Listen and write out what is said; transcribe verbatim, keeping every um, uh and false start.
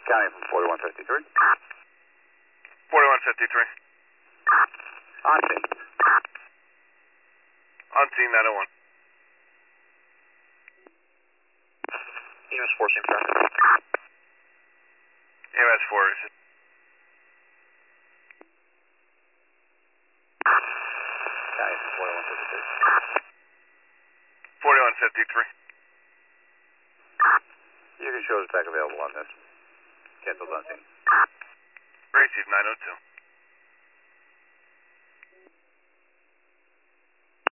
County from forty-one fifty-three. forty-one fifty-three. On scene. On scene, nine oh one. E M S four, same traffic. E M S four. County from forty-one fifty-three. forty-one fifty-three. You can show us back available on this. Cancels on scene. Received nine oh two.